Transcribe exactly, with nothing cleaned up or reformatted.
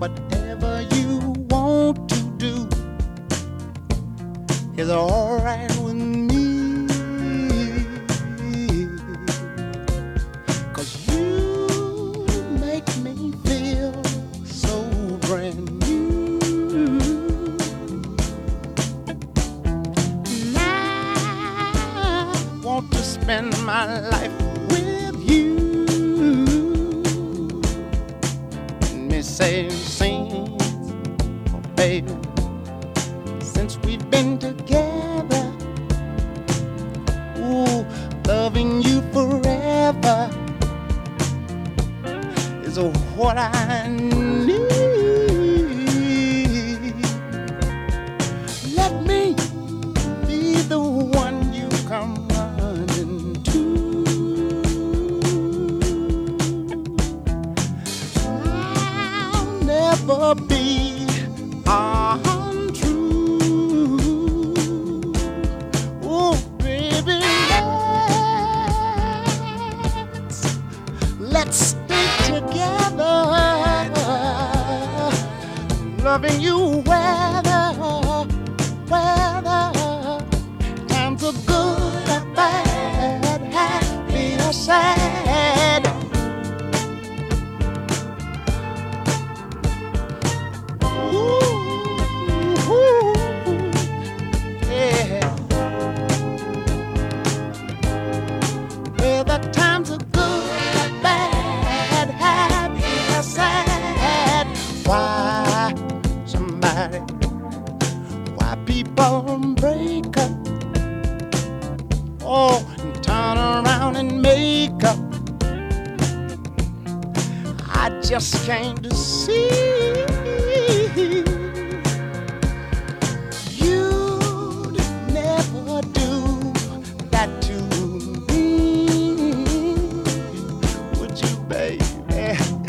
Whatever you want to do is alright with me. 'Cause you make me feel so brand new. And I want to spend my life with you. And me say, sing, oh baby, since we've been together, ooh, loving you forever is what I need. Let me be the one you come running to. I'll never be untrue. Oh, baby, let's, let's stay together, loving you weather, weather. Times are good or bad, happy or sad. Ooh, ooh, yeah. Whether times are good or bad, happy or sad. Why somebody, why people break up? Oh, and turn around and make up. I just can't see you'd never do that to me, would you, baby?